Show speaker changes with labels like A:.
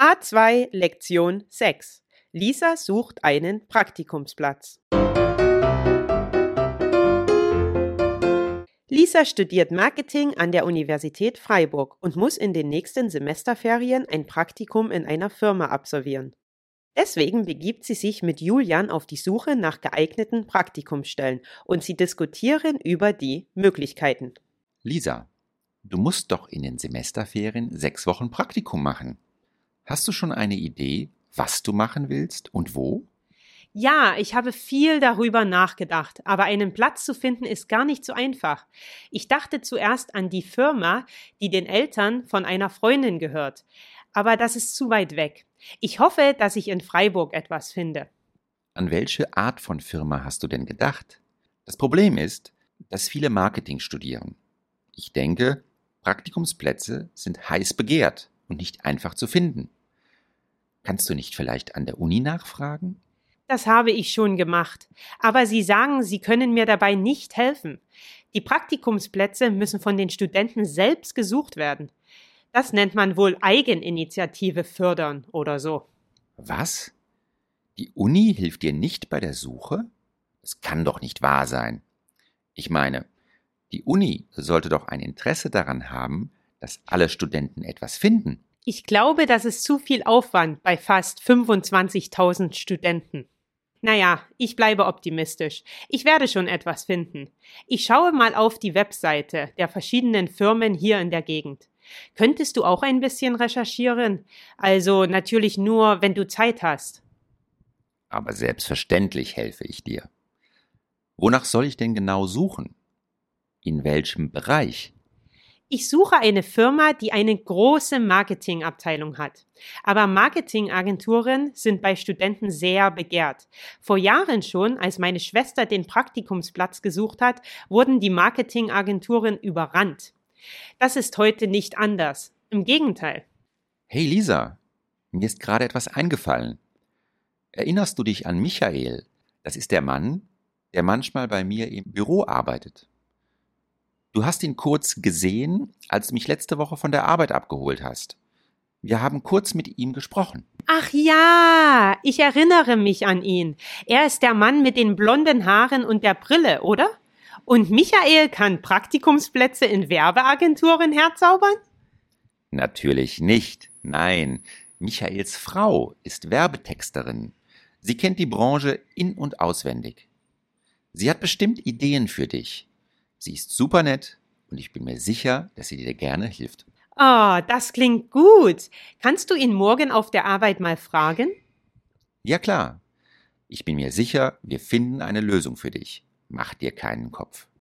A: A2 Lektion 6. Lisa sucht einen Praktikumsplatz. Lisa studiert Marketing an der Universität Freiburg und muss in den nächsten Semesterferien ein Praktikum in einer Firma absolvieren. Deswegen begibt sie sich mit Julian auf die Suche nach geeigneten Praktikumsstellen und sie diskutieren über die Möglichkeiten.
B: Lisa, du musst doch in den Semesterferien 6 Wochen Praktikum machen. Hast du schon eine Idee, was du machen willst und wo?
A: Ja, ich habe viel darüber nachgedacht, aber einen Platz zu finden ist gar nicht so einfach. Ich dachte zuerst an die Firma, die den Eltern von einer Freundin gehört, aber das ist zu weit weg. Ich hoffe, dass ich in Freiburg etwas finde.
B: An welche Art von Firma hast du denn gedacht? Das Problem ist, dass viele Marketing studieren. Ich denke, Praktikumsplätze sind heiß begehrt und nicht einfach zu finden. Kannst du nicht vielleicht an der Uni nachfragen?
A: Das habe ich schon gemacht, aber sie sagen, sie können mir dabei nicht helfen. Die Praktikumsplätze müssen von den Studenten selbst gesucht werden. Das nennt man wohl Eigeninitiative fördern oder so.
B: Was? Die Uni hilft dir nicht bei der Suche? Das kann doch nicht wahr sein. Ich meine, die Uni sollte doch ein Interesse daran haben, dass alle Studenten etwas finden.
A: Ich glaube, das ist zu viel Aufwand bei fast 25.000 Studenten. Naja, ich bleibe optimistisch. Ich werde schon etwas finden. Ich schaue mal auf die Webseite der verschiedenen Firmen hier in der Gegend. Könntest du auch ein bisschen recherchieren? Also natürlich nur, wenn du Zeit hast.
B: Aber selbstverständlich helfe ich dir. Wonach soll ich denn genau suchen? In welchem Bereich?
A: Ich suche eine Firma, die eine große Marketingabteilung hat. Aber Marketingagenturen sind bei Studenten sehr begehrt. Vor Jahren schon, als meine Schwester den Praktikumsplatz gesucht hat, wurden die Marketingagenturen überrannt. Das ist heute nicht anders. Im Gegenteil.
B: Hey Lisa, mir ist gerade etwas eingefallen. Erinnerst du dich an Michael? Das ist der Mann, der manchmal bei mir im Büro arbeitet. Du hast ihn kurz gesehen, als du mich letzte Woche von der Arbeit abgeholt hast. Wir haben kurz mit ihm gesprochen.
A: Ach ja, ich erinnere mich an ihn. Er ist der Mann mit den blonden Haaren und der Brille, oder? Und Michael kann Praktikumsplätze in Werbeagenturen herzaubern?
B: Natürlich nicht. Nein, Michaels Frau ist Werbetexterin. Sie kennt die Branche in- und auswendig. Sie hat bestimmt Ideen für dich. Sie ist super nett und ich bin mir sicher, dass sie dir gerne hilft.
A: Oh, das klingt gut. Kannst du ihn morgen auf der Arbeit mal fragen?
B: Ja klar. Ich bin mir sicher, wir finden eine Lösung für dich. Mach dir keinen Kopf.